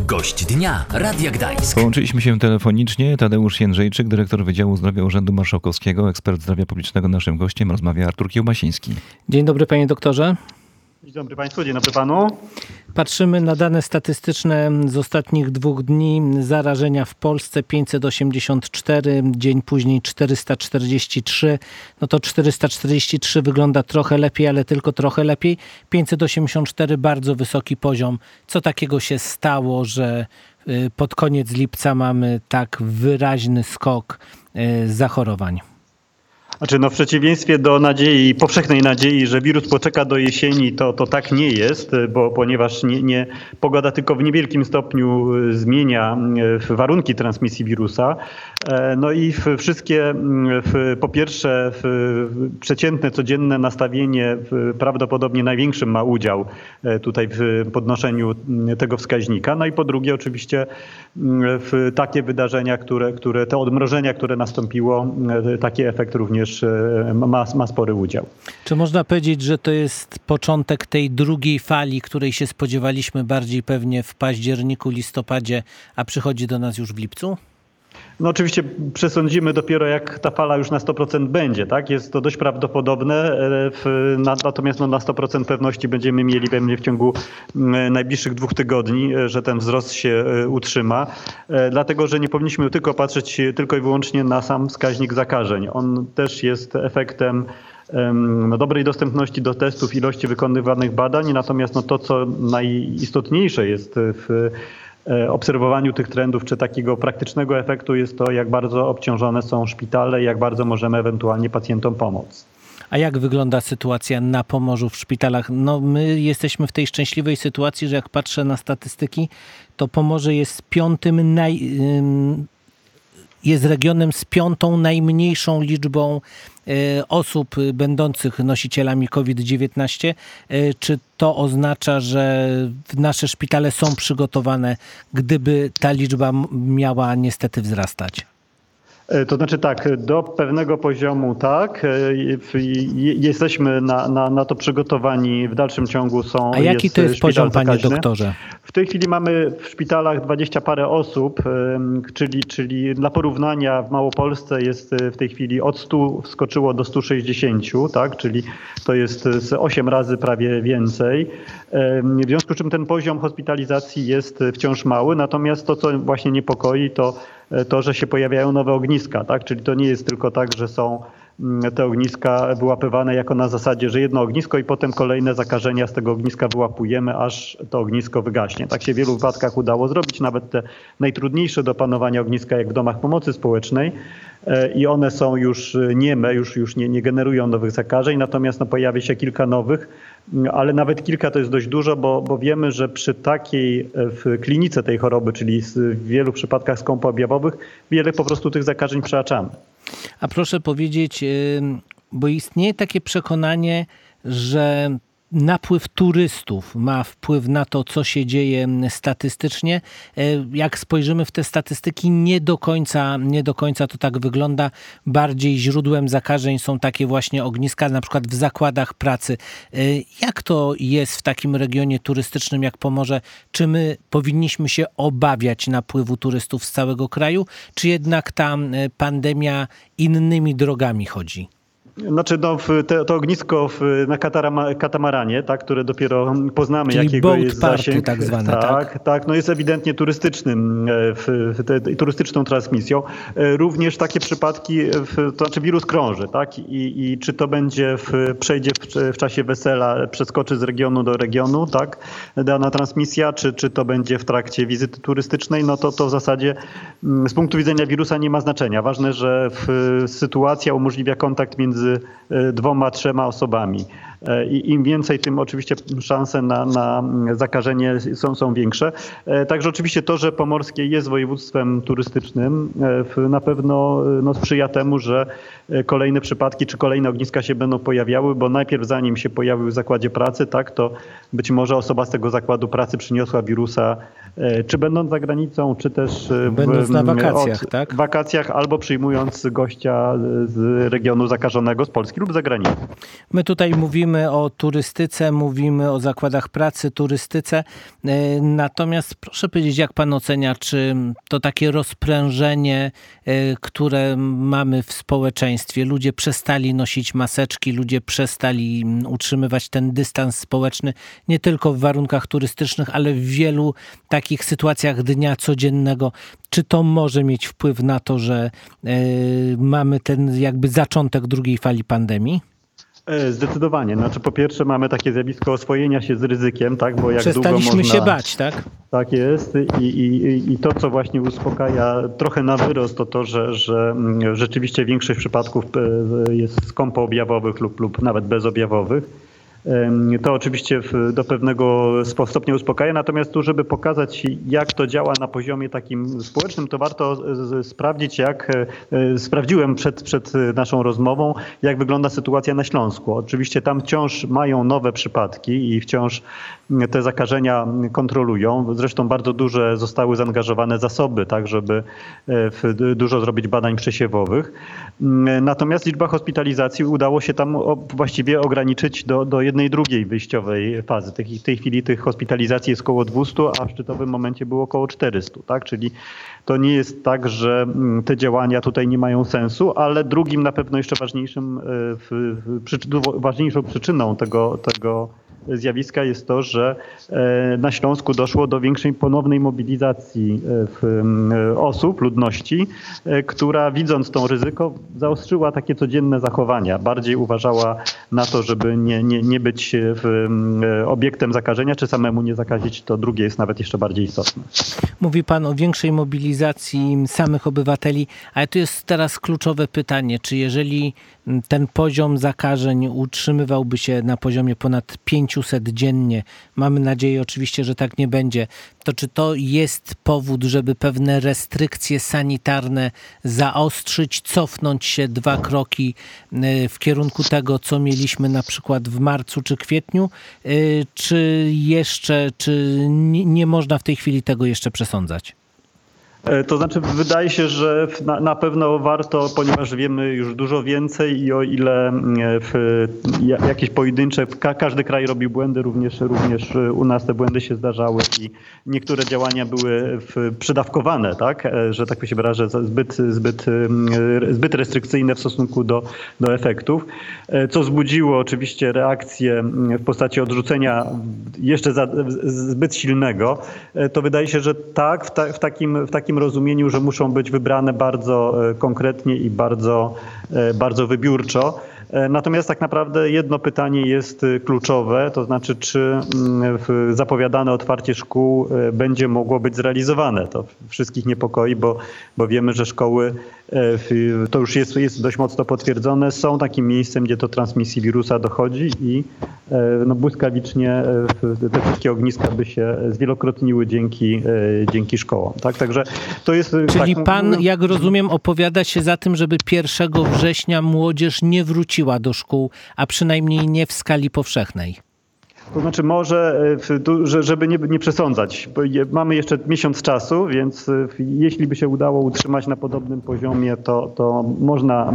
Gość dnia Radia Gdańsk. Połączyliśmy się telefonicznie. Tadeusz Jędrzejczyk, dyrektor Wydziału Zdrowia Urzędu Marszałkowskiego, ekspert zdrowia publicznego. Naszym gościem rozmawia Artur Kiełbasiński. Dzień dobry, panie doktorze. Dzień dobry państwu, dzień dobry panu. Patrzymy na dane statystyczne z ostatnich 2 dni. Zarażenia w Polsce 584, dzień później 443. No to 443 wygląda trochę lepiej, ale tylko trochę lepiej. 584 bardzo wysoki poziom. Co takiego się stało, że pod koniec lipca mamy tak wyraźny skok zachorowań? Znaczy, w przeciwieństwie do nadziei, powszechnej nadziei, że wirus poczeka do jesieni, to tak nie jest, ponieważ pogoda tylko w niewielkim stopniu zmienia warunki transmisji wirusa. No i wszystkie, po pierwsze, przeciętne, codzienne nastawienie prawdopodobnie największym ma udział tutaj w podnoszeniu tego wskaźnika. No i po drugie, oczywiście, takie wydarzenia, te odmrożenia, które nastąpiło, taki efekt również ma spory udział. Czy można powiedzieć, że to jest początek tej drugiej fali, której się spodziewaliśmy bardziej pewnie w październiku, listopadzie, a przychodzi do nas już w lipcu? No oczywiście przesądzimy dopiero, jak ta fala już na 100% będzie, tak? Jest to dość prawdopodobne, natomiast na 100% pewności będziemy mieli pewnie w ciągu najbliższych 2 tygodni, że ten wzrost się utrzyma, dlatego że nie powinniśmy tylko patrzeć tylko i wyłącznie na sam wskaźnik zakażeń. On też jest efektem dobrej dostępności do testów, ilości wykonywanych badań, natomiast to, co najistotniejsze jest w obserwowaniu tych trendów, czy takiego praktycznego efektu, jest to, jak bardzo obciążone są szpitale i jak bardzo możemy ewentualnie pacjentom pomóc. A jak wygląda sytuacja na Pomorzu w szpitalach? No my jesteśmy w tej szczęśliwej sytuacji, że jak patrzę na statystyki, to Pomorze jest jest regionem z 5. najmniejszą liczbą osób będących nosicielami COVID-19. Czy to oznacza, że nasze szpitale są przygotowane, gdyby ta liczba miała niestety wzrastać? To znaczy tak, do pewnego poziomu tak, jesteśmy na to przygotowani, w dalszym ciągu są. A jaki to jest poziom, panie doktorze? W tej chwili mamy w szpitalach 20 parę osób, czyli dla porównania w Małopolsce jest w tej chwili od 100 wskoczyło do 160, tak, czyli to jest z 8 razy prawie więcej. W związku z czym ten poziom hospitalizacji jest wciąż mały, natomiast to, co właśnie niepokoi, to, że się pojawiają nowe ogniska, tak? Czyli to nie jest tylko tak, że są te ogniska wyłapywane jako na zasadzie, że jedno ognisko i potem kolejne zakażenia z tego ogniska wyłapujemy, aż to ognisko wygaśnie. Tak się w wielu wypadkach udało zrobić, nawet te najtrudniejsze do panowania ogniska, jak w domach pomocy społecznej, i one są już nieme, już nie generują nowych zakażeń, natomiast pojawia się kilka nowych, ale nawet kilka to jest dość dużo, bo wiemy, że przy takiej w klinice tej choroby, czyli w wielu przypadkach skąpoobjawowych, wiele po prostu tych zakażeń przeaczamy. A proszę powiedzieć, bo istnieje takie przekonanie, że napływ turystów ma wpływ na to, co się dzieje statystycznie. Jak spojrzymy w te statystyki, nie do końca to tak wygląda. Bardziej źródłem zakażeń są takie właśnie ogniska, na przykład w zakładach pracy. Jak to jest w takim regionie turystycznym jak Pomorze? Czy my powinniśmy się obawiać napływu turystów z całego kraju, czy jednak ta pandemia innymi drogami chodzi? Znaczy to ognisko na katamaranie, tak, które dopiero poznamy, czyli jakiego jest zasięg. Tak zwane, tak, jest ewidentnie turystyczną transmisją. Również takie przypadki, to znaczy wirus krąży, tak, i czy to będzie przejdzie w czasie wesela, przeskoczy z regionu do regionu, tak, dana transmisja, czy to będzie w trakcie wizyty turystycznej, to w zasadzie z punktu widzenia wirusa nie ma znaczenia. Ważne, że sytuacja umożliwia kontakt między 2-3 osobami. I im więcej, tym oczywiście szanse na zakażenie są większe. Także oczywiście to, że Pomorskie jest województwem turystycznym, na pewno sprzyja temu, że kolejne przypadki czy kolejne ogniska się będą pojawiały, bo najpierw zanim się pojawił w zakładzie pracy, tak, to być może osoba z tego zakładu pracy przyniosła wirusa, czy będąc za granicą, czy też będąc na wakacjach, tak? W wakacjach albo przyjmując gościa z regionu zakażonego z Polski lub z zagranicy. My tutaj mówimy mówimy o turystyce, mówimy o zakładach pracy, turystyce. Natomiast proszę powiedzieć, jak pan ocenia, czy to takie rozprężenie, które mamy w społeczeństwie, ludzie przestali nosić maseczki, ludzie przestali utrzymywać ten dystans społeczny, nie tylko w warunkach turystycznych, ale w wielu takich sytuacjach dnia codziennego. Czy to może mieć wpływ na to, że mamy ten jakby zaczątek drugiej fali pandemii? Zdecydowanie. Znaczy, po pierwsze mamy takie zjawisko oswojenia się z ryzykiem, tak? Bo jak przestaliśmy długo można... się bać, tak? Tak jest i to, co właśnie uspokaja trochę na wyrost, to że rzeczywiście większość przypadków jest skąpo objawowych lub nawet bezobjawowych. To oczywiście do pewnego stopnia uspokaja, natomiast tu, żeby pokazać, jak to działa na poziomie takim społecznym, to warto sprawdzić, sprawdziłem przed naszą rozmową, jak wygląda sytuacja na Śląsku. Oczywiście tam wciąż mają nowe przypadki i wciąż te zakażenia kontrolują. Zresztą bardzo duże zostały zaangażowane zasoby, tak, żeby dużo zrobić badań przesiewowych. Natomiast liczba hospitalizacji udało się tam właściwie ograniczyć do jednej drugiej wyjściowej fazy. W tej chwili tych hospitalizacji jest około 200, a w szczytowym momencie było około 400. Tak? Czyli to nie jest tak, że te działania tutaj nie mają sensu, ale drugim na pewno jeszcze ważniejszą przyczyną tego zjawiska jest to, że na Śląsku doszło do większej ponownej mobilizacji osób, ludności, która widząc to ryzyko zaostrzyła takie codzienne zachowania. Bardziej uważała na to, żeby nie być obiektem zakażenia, czy samemu nie zakazić, to drugie jest nawet jeszcze bardziej istotne. Mówi pan o większej mobilizacji samych obywateli, ale tu jest teraz kluczowe pytanie, czy jeżeli ten poziom zakażeń utrzymywałby się na poziomie ponad 500 dziennie, mamy nadzieję oczywiście, że tak nie będzie, to czy to jest powód, żeby pewne restrykcje sanitarne zaostrzyć, cofnąć się 2 kroki w kierunku tego, co mieliśmy na przykład w marcu czy kwietniu, czy nie można w tej chwili tego jeszcze przesądzać? To znaczy wydaje się, że na pewno warto, ponieważ wiemy już dużo więcej i o ile jakieś pojedyncze, każdy kraj robił błędy, również u nas te błędy się zdarzały i niektóre działania były przydawkowane, tak, że tak się wyrażę, zbyt restrykcyjne w stosunku do efektów, co wzbudziło oczywiście reakcję w postaci odrzucenia jeszcze zbyt silnego. To wydaje się, że tak, w takim rozumieniu, że muszą być wybrane bardzo konkretnie i bardzo wybiórczo. Natomiast tak naprawdę jedno pytanie jest kluczowe, to znaczy czy zapowiadane otwarcie szkół będzie mogło być zrealizowane. To wszystkich niepokoi, bo wiemy, że szkoły, to już jest dość mocno potwierdzone, są takim miejscem, gdzie do transmisji wirusa dochodzi i błyskawicznie te wszystkie ogniska by się zwielokrotniły dzięki szkołom. Tak? Także to jest... Czyli tak, pan, jak rozumiem, opowiada się za tym, żeby 1 września młodzież nie wróciła do szkół, a przynajmniej nie w skali powszechnej. To znaczy może, żeby nie przesądzać, bo mamy jeszcze miesiąc czasu, więc jeśli by się udało utrzymać na podobnym poziomie, to można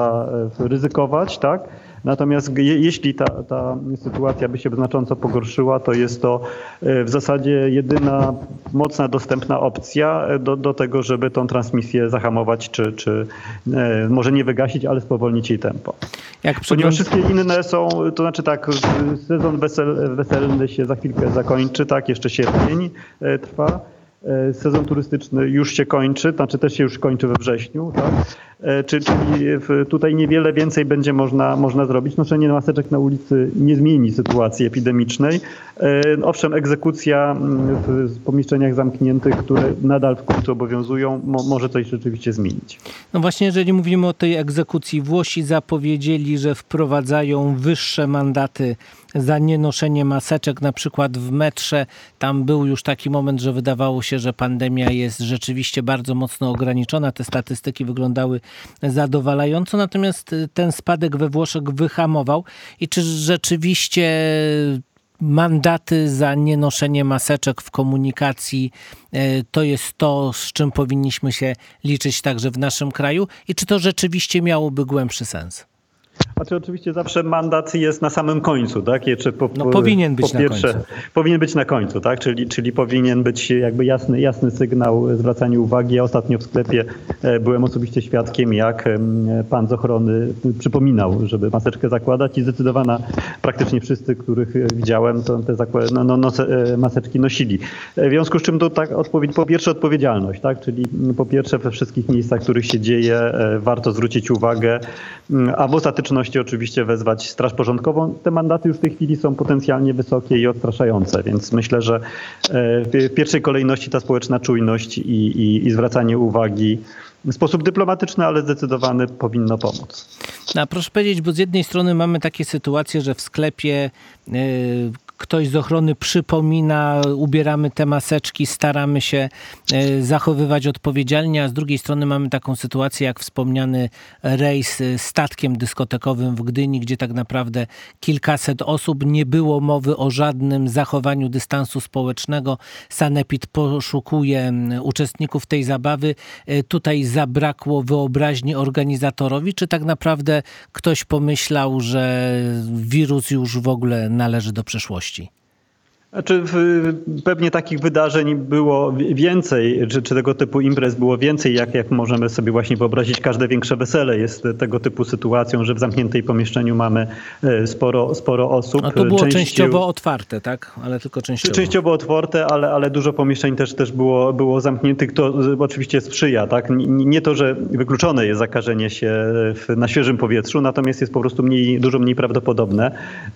ryzykować, tak? Natomiast jeśli ta sytuacja by się znacząco pogorszyła, to jest to w zasadzie jedyna mocna dostępna opcja do tego, żeby tą transmisję zahamować, czy może nie wygasić, ale spowolnić jej tempo. Ponieważ wszystkie inne są, to znaczy tak, sezon weselny się za chwilkę zakończy, tak, jeszcze sierpień trwa. Sezon turystyczny już się kończy, znaczy też się już kończy we wrześniu, tak? Czyli tutaj niewiele więcej będzie można zrobić. Noszenie maseczek na ulicy nie zmieni sytuacji epidemicznej. Owszem, egzekucja w pomieszczeniach zamkniętych, które nadal w końcu obowiązują, może coś rzeczywiście zmienić. No właśnie, jeżeli mówimy o tej egzekucji, Włosi zapowiedzieli, że wprowadzają wyższe mandaty za nienoszenie maseczek, na przykład w metrze. Tam był już taki moment, że wydawało się, że pandemia jest rzeczywiście bardzo mocno ograniczona. Te statystyki wyglądały zadowalająco, natomiast ten spadek we Włoszech wyhamował. I czy rzeczywiście mandaty za nienoszenie maseczek w komunikacji to jest to, z czym powinniśmy się liczyć także w naszym kraju? I czy to rzeczywiście miałoby głębszy sens? Znaczy oczywiście zawsze mandat jest na samym końcu, tak? Powinien być na końcu. Powinien być na końcu, tak? Czyli powinien być jakby jasny sygnał zwracania uwagi. Ja ostatnio w sklepie byłem osobiście świadkiem, jak pan z ochrony przypominał, żeby maseczkę zakładać i zdecydowana praktycznie wszyscy, których widziałem, to te maseczki nosili. W związku z czym to tak po pierwsze odpowiedzialność, tak? Czyli po pierwsze we wszystkich miejscach, w których się dzieje, warto zwrócić uwagę, a w ostateczności oczywiście wezwać straż porządkową. Te mandaty już w tej chwili są potencjalnie wysokie i odstraszające, więc myślę, że w pierwszej kolejności ta społeczna czujność i zwracanie uwagi w sposób dyplomatyczny, ale zdecydowany powinno pomóc. No, proszę powiedzieć, bo z jednej strony mamy takie sytuacje, że w sklepie ktoś z ochrony przypomina, ubieramy te maseczki, staramy się zachowywać odpowiedzialnie, a z drugiej strony mamy taką sytuację jak wspomniany rejs statkiem dyskotekowym w Gdyni, gdzie tak naprawdę kilkaset osób, nie było mowy o żadnym zachowaniu dystansu społecznego. Sanepid poszukuje uczestników tej zabawy. Tutaj zabrakło wyobraźni organizatorowi, czy tak naprawdę ktoś pomyślał, że wirus już w ogóle należy do przeszłości? Znaczy, pewnie takich wydarzeń było więcej, czy tego typu imprez było więcej, jak możemy sobie właśnie wyobrazić. Każde większe wesele jest tego typu sytuacją, że w zamkniętym pomieszczeniu mamy sporo osób. A to było częściowo otwarte, tak? Ale tylko częściowo. Częściowo otwarte, ale dużo pomieszczeń też było zamkniętych. To oczywiście sprzyja, tak? Nie to, że wykluczone jest zakażenie się na świeżym powietrzu, natomiast jest po prostu dużo mniej prawdopodobne.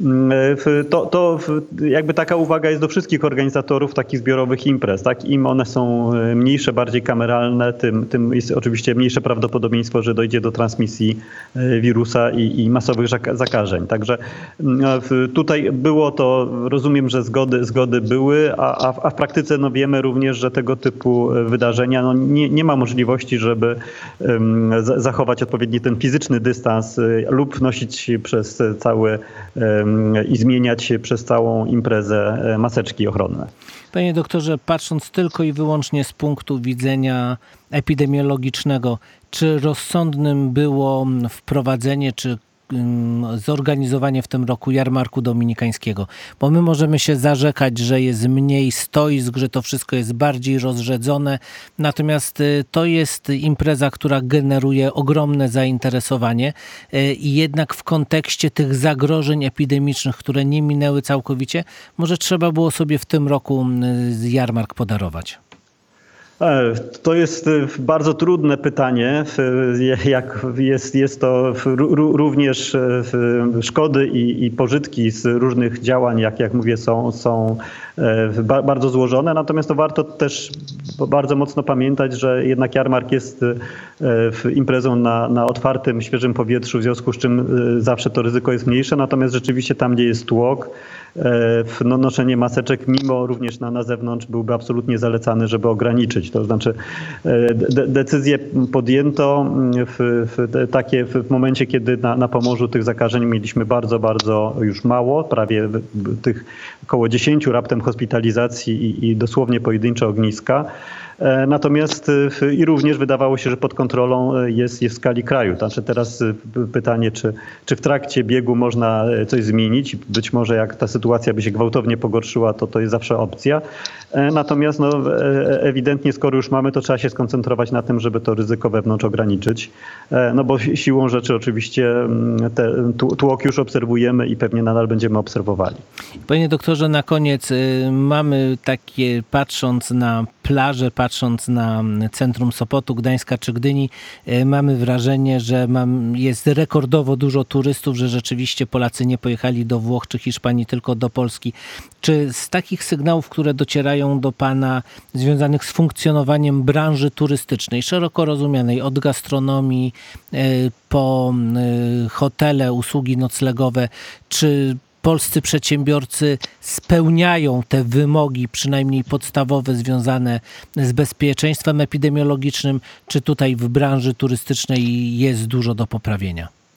To jakby taka uwaga jest do wszystkich organizatorów takich zbiorowych imprez. Tak? Im one są mniejsze, bardziej kameralne, tym jest oczywiście mniejsze prawdopodobieństwo, że dojdzie do transmisji wirusa i masowych zakażeń. Także tutaj było to, rozumiem, że zgody były, a w praktyce wiemy również, że tego typu wydarzenia nie ma możliwości, żeby zachować odpowiedni ten fizyczny dystans lub nosić przez i zmieniać się przez całą imprezę maseczki ochronne. Panie doktorze, patrząc tylko i wyłącznie z punktu widzenia epidemiologicznego, czy rozsądnym było wprowadzenie, czy zorganizowanie w tym roku jarmarku dominikańskiego? Bo my możemy się zarzekać, że jest mniej stoisk, że to wszystko jest bardziej rozrzedzone, natomiast to jest impreza, która generuje ogromne zainteresowanie i jednak w kontekście tych zagrożeń epidemicznych, które nie minęły całkowicie, może trzeba było sobie w tym roku jarmark podarować. To jest bardzo trudne pytanie. Jak jest to również szkody i pożytki z różnych działań, jak mówię, są bardzo złożone. Natomiast to warto też bardzo mocno pamiętać, że jednak jarmark jest imprezą na otwartym, świeżym powietrzu, w związku z czym zawsze to ryzyko jest mniejsze. Natomiast rzeczywiście tam, gdzie jest tłok, noszenie maseczek, mimo również na zewnątrz, byłby absolutnie zalecany, żeby ograniczyć. To znaczy decyzję podjęto w momencie, kiedy na Pomorzu tych zakażeń mieliśmy bardzo, bardzo już mało, prawie tych około 10 raptem hospitalizacji i dosłownie pojedyncze ogniska. Natomiast i również wydawało się, że pod kontrolą jest w skali kraju. Znaczy teraz pytanie, czy w trakcie biegu można coś zmienić. Być może jak ta sytuacja by się gwałtownie pogorszyła, to jest zawsze opcja. Natomiast ewidentnie, skoro już mamy, to trzeba się skoncentrować na tym, żeby to ryzyko wewnątrz ograniczyć. Bo siłą rzeczy oczywiście tłok już obserwujemy i pewnie nadal będziemy obserwowali. Panie doktorze, na koniec mamy takie, patrząc na plażę, patrząc na centrum Sopotu, Gdańska czy Gdyni, mamy wrażenie, że jest rekordowo dużo turystów, że rzeczywiście Polacy nie pojechali do Włoch czy Hiszpanii, tylko do Polski. Czy z takich sygnałów, które docierają do Pana, związanych z funkcjonowaniem branży turystycznej, szeroko rozumianej, od gastronomii po hotele, usługi noclegowe, czy polscy przedsiębiorcy spełniają te wymogi, przynajmniej podstawowe, związane z bezpieczeństwem epidemiologicznym, czy tutaj w branży turystycznej jest dużo do poprawienia?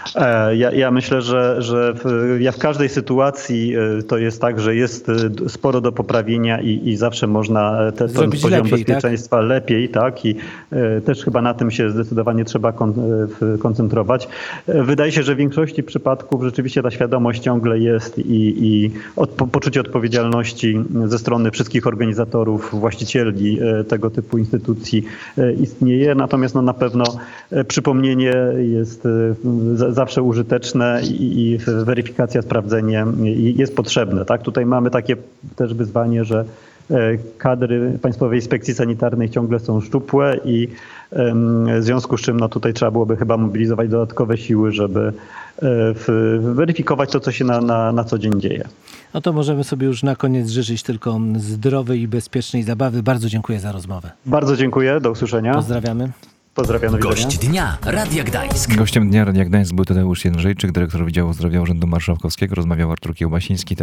Ja myślę, że w każdej sytuacji to jest tak, że jest sporo do poprawienia i zawsze można ten poziom lepiej, bezpieczeństwa lepiej, tak? I też chyba na tym się zdecydowanie trzeba koncentrować. Wydaje się, że w większości przypadków rzeczywiście ta świadomość ciągle jest i poczucie odpowiedzialności ze strony wszystkich organizatorów, właścicieli tego typu instytucji istnieje. Natomiast na pewno przypomnienie jest zawsze użyteczne i weryfikacja, sprawdzenie jest potrzebne. Tak? Tutaj mamy takie też wyzwanie, że kadry Państwowej Inspekcji Sanitarnej ciągle są szczupłe i w związku z czym tutaj trzeba byłoby chyba mobilizować dodatkowe siły, żeby weryfikować to, co się na co dzień dzieje. No to możemy sobie już na koniec życzyć tylko zdrowej i bezpiecznej zabawy. Bardzo dziękuję za rozmowę. Bardzo dziękuję, do usłyszenia. Pozdrawiamy. Pozdrawiam, do widzenia. Gość dnia Radia Gdańsk. Gościem dnia Radia Gdańsk był Tadeusz Jędrzejczyk, dyrektor Wydziału Zdrowia Urzędu Marszałkowskiego. Rozmawiał Artur Kiełbasiński.